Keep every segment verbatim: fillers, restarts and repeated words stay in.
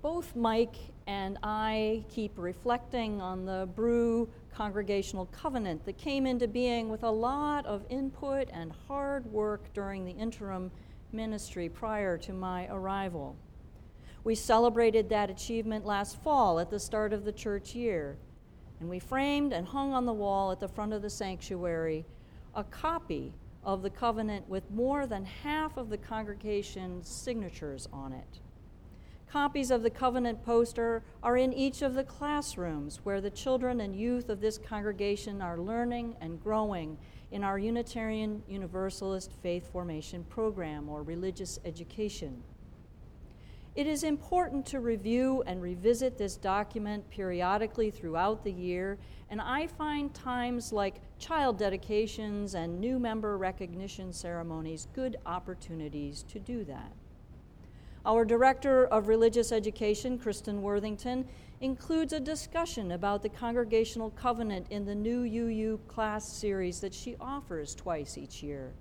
Both Mike and I keep reflecting on the Brew Congregational Covenant that came into being with a lot of input and hard work during the interim ministry prior to my arrival. We celebrated that achievement last fall at the start of the church year, and we framed and hung on the wall at the front of the sanctuary a copy of the covenant with more than half of the congregation's signatures on it. Copies of the covenant poster are in each of the classrooms where the children and youth of this congregation are learning and growing in our Unitarian Universalist Faith Formation Program, or religious education. It is important to review and revisit this document periodically throughout the year, and I find times like child dedications and new member recognition ceremonies good opportunities to do that. Our Director of Religious Education, Kristen Worthington, includes a discussion about the Congregational Covenant in the new U U class series that she offers twice each year.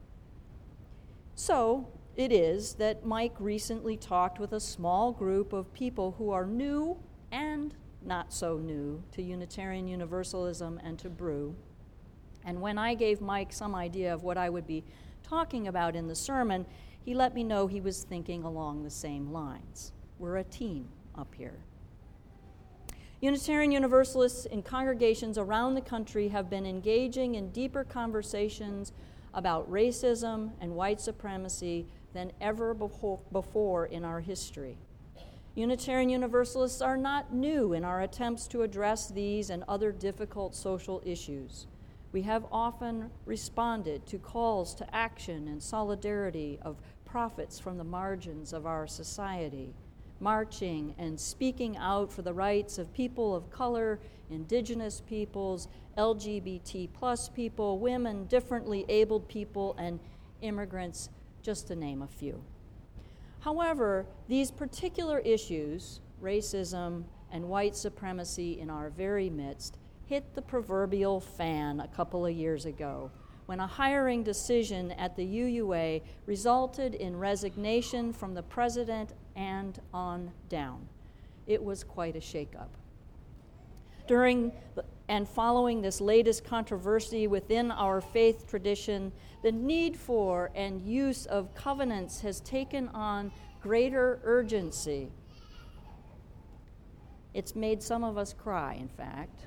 So it is that Mike recently talked with a small group of people who are new and not so new to Unitarian Universalism and to Brew. And when I gave Mike some idea of what I would be talking about in the sermon, he let me know he was thinking along the same lines. We're a team up here. Unitarian Universalists in congregations around the country have been engaging in deeper conversations about racism and white supremacy than ever before in our history. Unitarian Universalists are not new in our attempts to address these and other difficult social issues. We have often responded to calls to action and solidarity of prophets from the margins of our society, marching and speaking out for the rights of people of color, indigenous peoples, L G B T plus people, women, differently abled people, and immigrants, just to name a few. However, these particular issues, racism and white supremacy in our very midst, hit the proverbial fan a couple of years ago when a hiring decision at the U U A resulted in resignation from the president and on down. It was quite a shakeup. During the, and following this latest controversy within our faith tradition, the need for and use of covenants has taken on greater urgency. It's made some of us cry, in fact.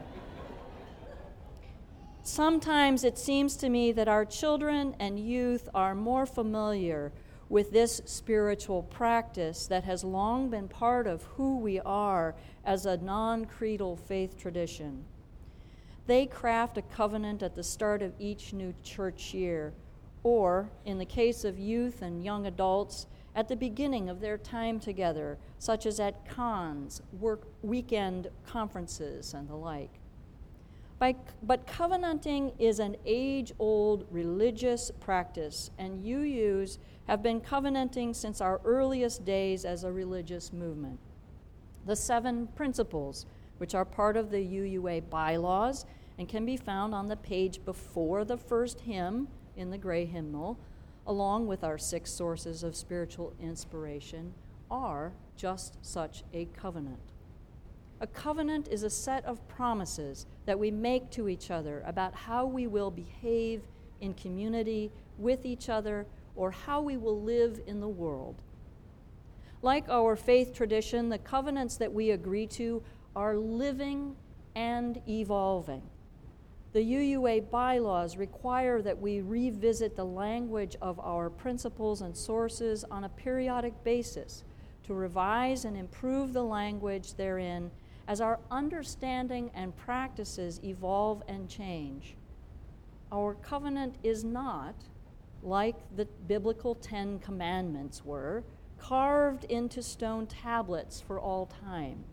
Sometimes it seems to me that our children and youth are more familiar with this spiritual practice that has long been part of who we are as a non-creedal faith tradition. They craft a covenant at the start of each new church year, or, in the case of youth and young adults, at the beginning of their time together, such as at cons, work, weekend conferences, and the like. By, but covenanting is an age-old religious practice, and U Us have been covenanting since our earliest days as a religious movement. The seven principles, which are part of the U U A bylaws and can be found on the page before the first hymn in the gray hymnal, along with our six sources of spiritual inspiration, are just such a covenant. A covenant is a set of promises that we make to each other about how we will behave in community with each other or how we will live in the world. Like our faith tradition, the covenants that we agree to are living and evolving. The U U A bylaws require that we revisit the language of our principles and sources on a periodic basis to revise and improve the language therein as our understanding and practices evolve and change. Our covenant is not, like the biblical Ten Commandments were, carved into stone tablets for all time.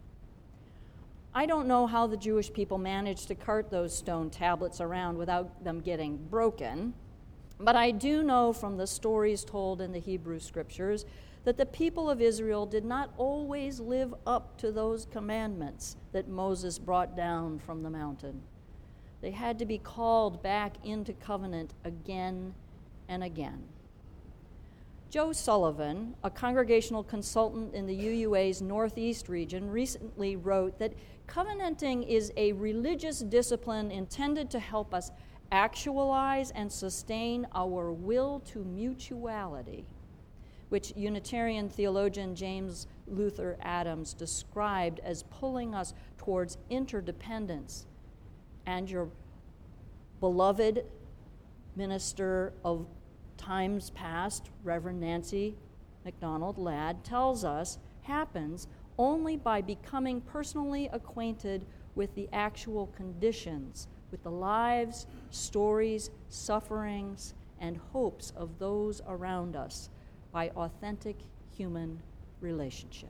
I don't know how the Jewish people managed to cart those stone tablets around without them getting broken, but I do know from the stories told in the Hebrew Scriptures that the people of Israel did not always live up to those commandments that Moses brought down from the mountain. They had to be called back into covenant again and again. Joe Sullivan, a congregational consultant in the U U A's Northeast region, recently wrote that covenanting is a religious discipline intended to help us actualize and sustain our will to mutuality, which Unitarian theologian James Luther Adams described as pulling us towards interdependence. And your beloved minister of times past, Reverend Nancy MacDonald Ladd, tells us happens only by becoming personally acquainted with the actual conditions, with the lives, stories, sufferings, and hopes of those around us by authentic human relationship.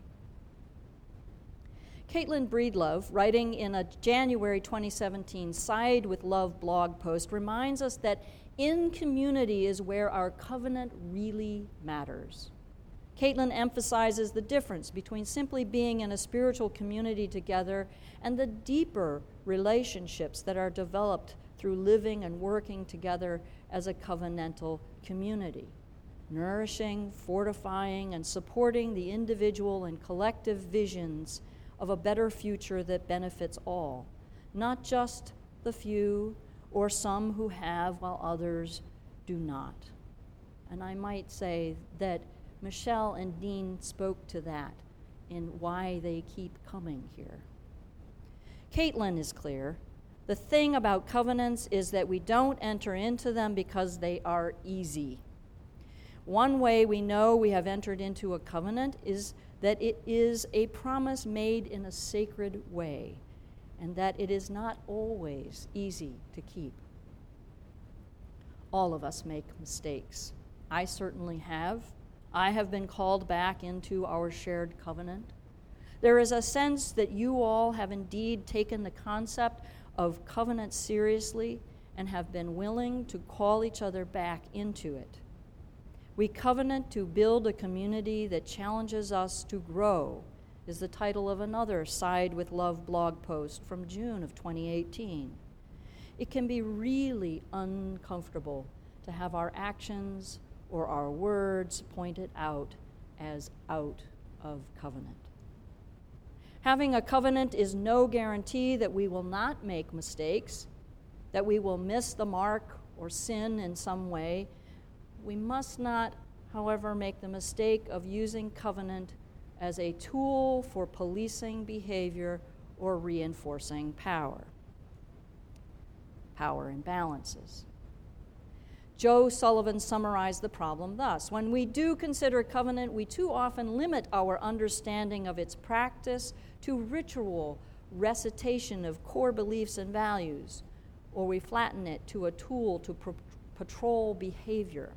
Caitlin Breedlove, writing in a January twenty seventeen Side with Love blog post, reminds us that in community is where our covenant really matters. Caitlin emphasizes the difference between simply being in a spiritual community together and the deeper relationships that are developed through living and working together as a covenantal community, nourishing, fortifying, and supporting the individual and collective visions of a better future that benefits all, not just the few or some who have while others do not. And I might say that Michelle and Dean spoke to that in why they keep coming here. Caitlin is clear. The thing about covenants is that we don't enter into them because they are easy. One way we know we have entered into a covenant is that it is a promise made in a sacred way, and that it is not always easy to keep. All of us make mistakes. I certainly have. I have been called back into our shared covenant. There is a sense that you all have indeed taken the concept of covenant seriously and have been willing to call each other back into it. We covenant to build a community that challenges us to grow, is the title of another Side with Love blog post from June of twenty eighteen. It can be really uncomfortable to have our actions or our words pointed out as out of covenant. Having a covenant is no guarantee that we will not make mistakes, that we will miss the mark or sin in some way. We must not, however, make the mistake of using covenant as a tool for policing behavior or reinforcing power. Power imbalances. Joe Sullivan summarized the problem thus: when we do consider covenant, we too often limit our understanding of its practice to ritual recitation of core beliefs and values, or we flatten it to a tool to pro- patrol behavior.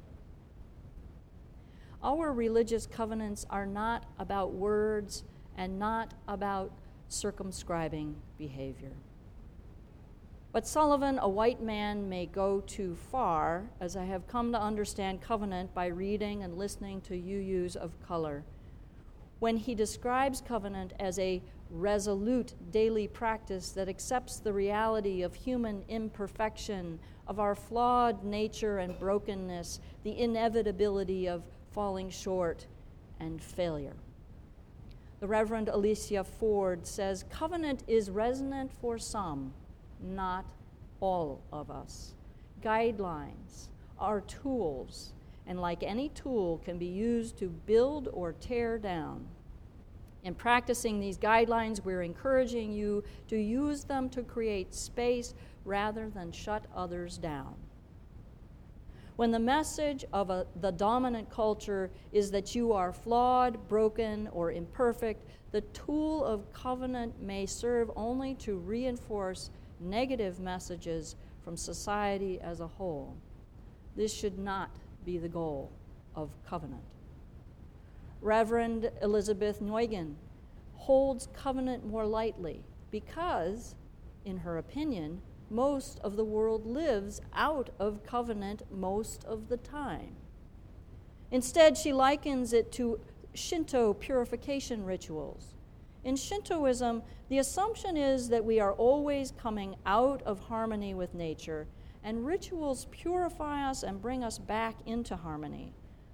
Our religious covenants are not about words and not about circumscribing behavior. But Sullivan, a white man, may go too far, as I have come to understand covenant by reading and listening to U Us of color, when he describes covenant as a resolute daily practice that accepts the reality of human imperfection, of our flawed nature and brokenness, the inevitability of falling short and failure. The Reverend Alicia Ford says, covenant is resonant for some, not all of us. Guidelines are tools, and like any tool, can be used to build or tear down. In practicing these guidelines, we're encouraging you to use them to create space rather than shut others down. When the message of a, the dominant culture is that you are flawed, broken, or imperfect, the tool of covenant may serve only to reinforce negative messages from society as a whole. This should not be the goal of covenant. Reverend Elizabeth Neugen holds covenant more lightly because, in her opinion, most of the world lives out of covenant most of the time. Instead, she likens it to Shinto purification rituals. In Shintoism, the assumption is that we are always coming out of harmony with nature, and rituals purify us and bring us back into harmony.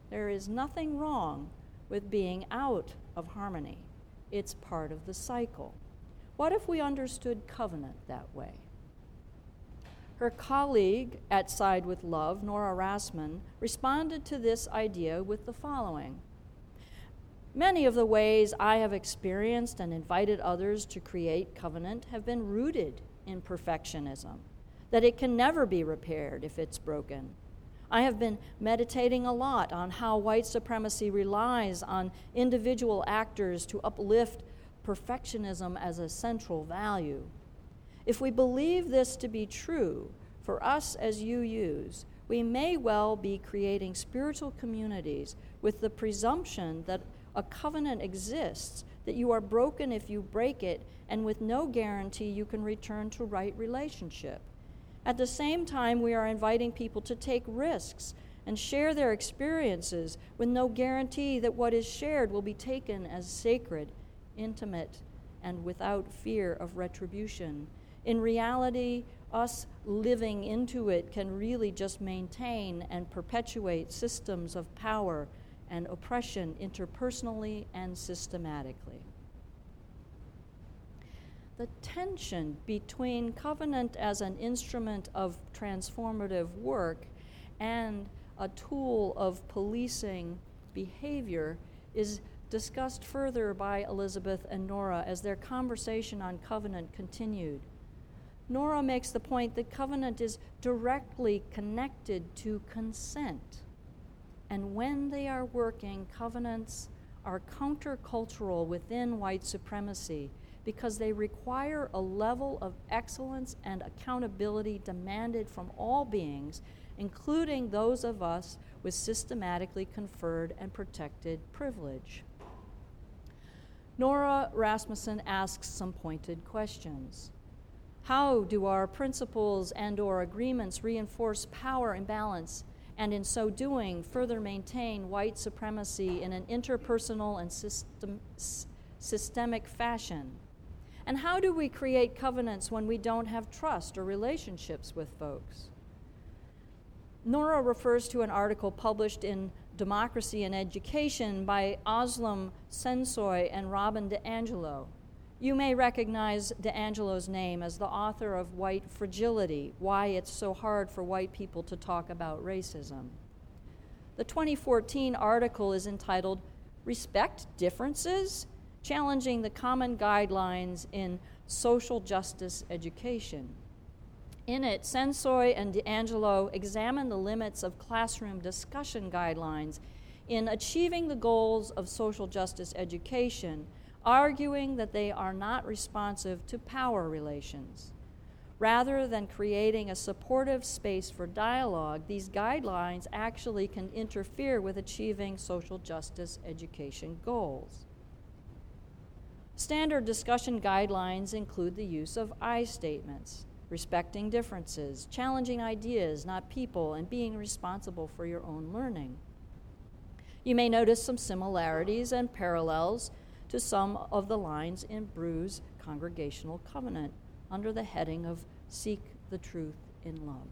There is nothing wrong with being out of harmony. It's part of the cycle. What if we understood covenant that way? Her colleague at Side with Love, Nora Rassman, responded to this idea with the following. Many of the ways I have experienced and invited others to create covenant have been rooted in perfectionism, that it can never be repaired if it's broken. I have been meditating a lot on how white supremacy relies on individual actors to uplift perfectionism as a central value. If we believe this to be true for us as U Us, we may well be creating spiritual communities with the presumption that a covenant exists, that you are broken if you break it, and with no guarantee you can return to right relationship. At the same time, we are inviting people to take risks and share their experiences with no guarantee that what is shared will be taken as sacred, intimate, and without fear of retribution. In reality, us living into it can really just maintain and perpetuate systems of power and oppression interpersonally and systematically. The tension between covenant as an instrument of transformative work and a tool of policing behavior is discussed further by Elizabeth and Nora as their conversation on covenant continued. Nora makes the point that covenant is directly connected to consent. And when they are working, covenants are countercultural within white supremacy because they require a level of excellence and accountability demanded from all beings, including those of us with systematically conferred and protected privilege. Nora Rasmussen asks some pointed questions. How do our principles and or agreements reinforce power imbalance and in so doing further maintain white supremacy in an interpersonal and system, s- systemic fashion? And how do we create covenants when we don't have trust or relationships with folks? Nora refers to an article published in Democracy and Education by Özlem Sensoy and Robin DiAngelo. You may recognize DiAngelo's name as the author of White Fragility, Why It's So Hard for White People to Talk About Racism. The twenty fourteen article is entitled Respect Differences? Challenging the Common Guidelines in Social Justice Education. In it, Sensoy and DiAngelo examine the limits of classroom discussion guidelines in achieving the goals of social justice education, arguing that they are not responsive to power relations. Rather than creating a supportive space for dialogue, these guidelines actually can interfere with achieving social justice education goals. Standard discussion guidelines include the use of I statements, respecting differences, challenging ideas, not people, and being responsible for your own learning. You may notice some similarities and parallels to some of the lines in Brew's Congregational Covenant under the heading of Seek the Truth in Love.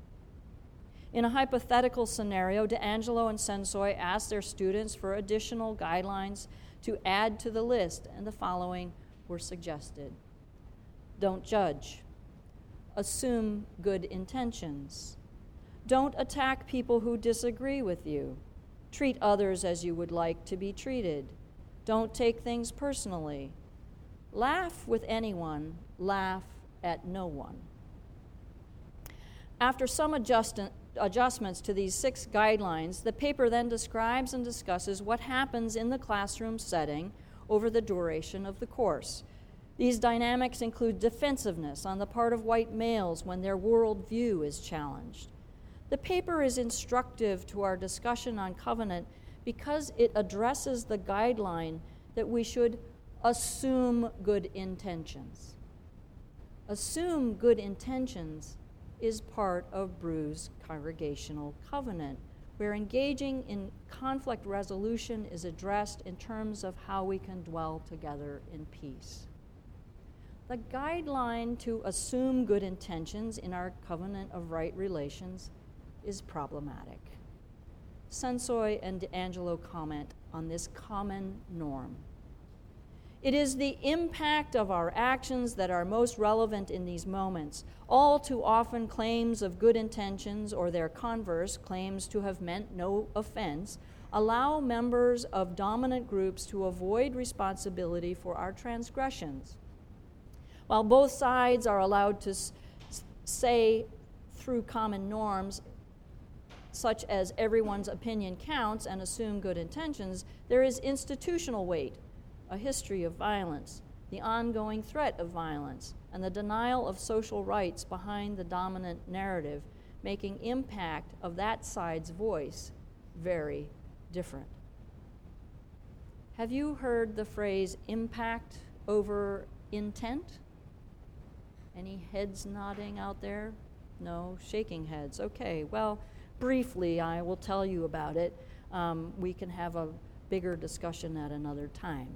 In a hypothetical scenario, DiAngelo and Sensoy asked their students for additional guidelines to add to the list, and the following were suggested. Don't judge. Assume good intentions. Don't attack people who disagree with you. Treat others as you would like to be treated. Don't take things personally. Laugh with anyone. Laugh at no one. After some adjust- adjustments to these six guidelines, the paper then describes and discusses what happens in the classroom setting over the duration of the course. These dynamics include defensiveness on the part of white males when their worldview is challenged. The paper is instructive to our discussion on covenant because it addresses the guideline that we should assume good intentions. Assume good intentions is part of Brew's Congregational Covenant, where engaging in conflict resolution is addressed in terms of how we can dwell together in peace. The guideline to assume good intentions in our covenant of right relations is problematic. Sensoy and D'Angelo comment on this common norm. It is the impact of our actions that are most relevant in these moments. All too often, claims of good intentions or their converse, claims to have meant no offense, allow members of dominant groups to avoid responsibility for our transgressions. While both sides are allowed to s- say through common norms, such as everyone's opinion counts and assume good intentions, there is institutional weight, a history of violence, the ongoing threat of violence, and the denial of social rights behind the dominant narrative, making impact of that side's voice very different. Have you heard the phrase impact over intent? Any heads nodding out there? No, shaking heads. Okay, well, briefly, I will tell you about it. Um, we can have a bigger discussion at another time.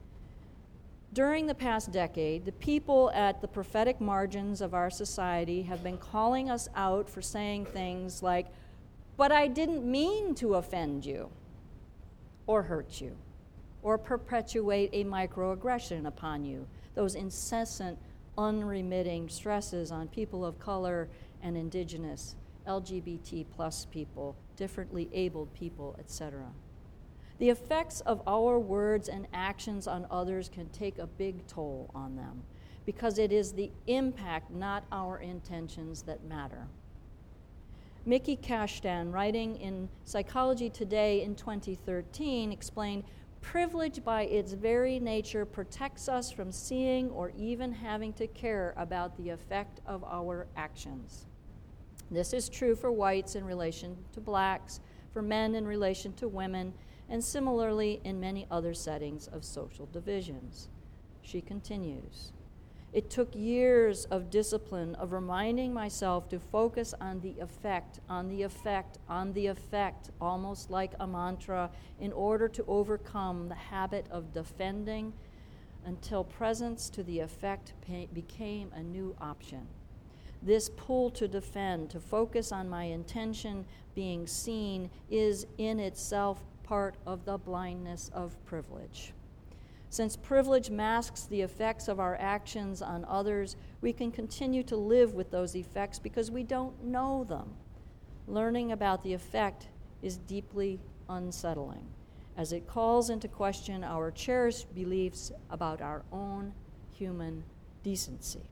During the past decade, the people at the prophetic margins of our society have been calling us out for saying things like, "But I didn't mean to offend you," or hurt you, or perpetuate a microaggression upon you, those incessant, unremitting stresses on people of color and indigenous, L G B T plus people, differently abled people, et cetera. The effects of our words and actions on others can take a big toll on them because it is the impact, not our intentions, that matter. Mickey Kashtan, writing in Psychology Today in twenty thirteen, explained, "Privilege by its very nature protects us from seeing or even having to care about the effect of our actions. This is true for whites in relation to blacks, for men in relation to women, and similarly in many other settings of social divisions." She continues, "It took years of discipline of reminding myself to focus on the effect, on the effect, on the effect, almost like a mantra, in order to overcome the habit of defending until presence to the effect became a new option. This pull to defend, to focus on my intention being seen, is in itself part of the blindness of privilege. Since privilege masks the effects of our actions on others, we can continue to live with those effects because we don't know them. Learning about the effect is deeply unsettling, as it calls into question our cherished beliefs about our own human decency.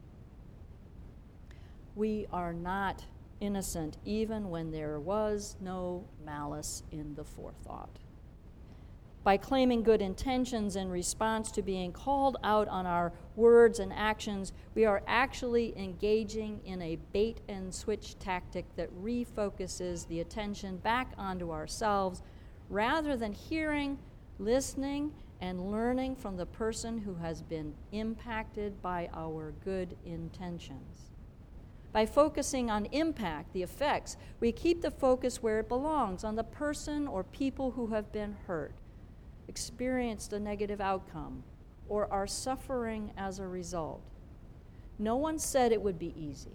We are not innocent even when there was no malice in the forethought. By claiming good intentions in response to being called out on our words and actions, we are actually engaging in a bait and switch tactic that refocuses the attention back onto ourselves rather than hearing, listening, and learning from the person who has been impacted by our good intentions. By focusing on impact, the effects, we keep the focus where it belongs, on the person or people who have been hurt, experienced a negative outcome, or are suffering as a result. No one said it would be easy.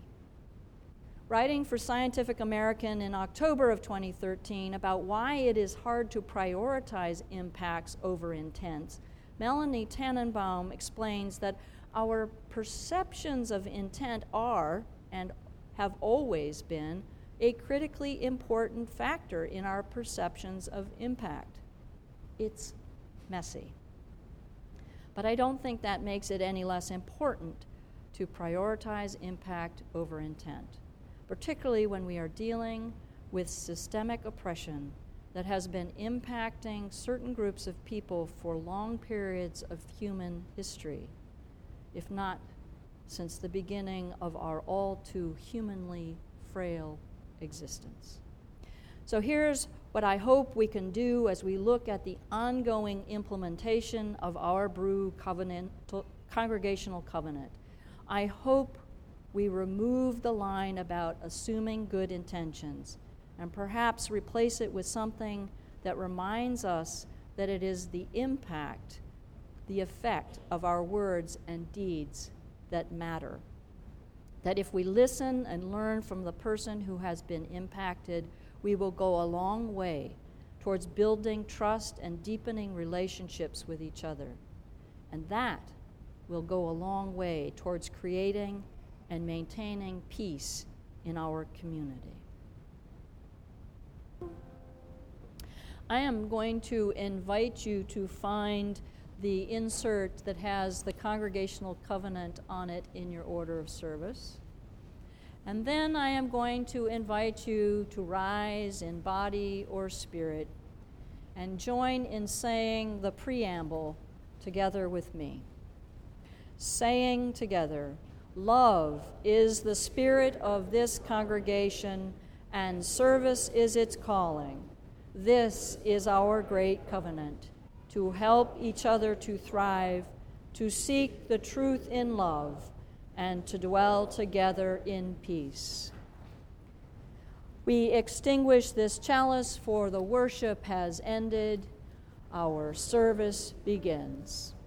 Writing for Scientific American in October of twenty thirteen about why it is hard to prioritize impacts over intents, Melanie Tannenbaum explains that our perceptions of intent are, and have always been, a critically important factor in our perceptions of impact. It's messy. But I don't think that makes it any less important to prioritize impact over intent, particularly when we are dealing with systemic oppression that has been impacting certain groups of people for long periods of human history, if not since the beginning of our all too humanly frail existence. So here's what I hope we can do as we look at the ongoing implementation of our B R U covenant, congregational covenant. I hope we remove the line about assuming good intentions and perhaps replace it with something that reminds us that it is the impact, the effect of our words and deeds that matter. That if we listen and learn from the person who has been impacted, we will go a long way towards building trust and deepening relationships with each other. And that will go a long way towards creating and maintaining peace in our community. I am going to invite you to find the insert that has the Congregational Covenant on it in your order of service. And then I am going to invite you to rise in body or spirit and join in saying the preamble together with me. Saying together, love is the spirit of this congregation, and service is its calling. This is our great covenant, to help each other to thrive, to seek the truth in love, and to dwell together in peace. We extinguish this chalice, for the worship has ended. Our service begins.